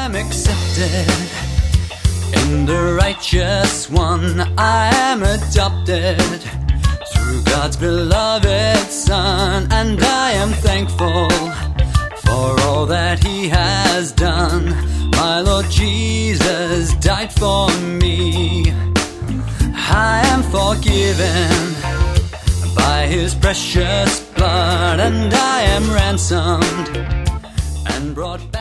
am accepted in the righteous one. I am adopted through God's beloved Son, and I am thankful for all that He has done. My Lord Jesus died for me. I am forgiven by His precious blood, and I am ransomed and brought back.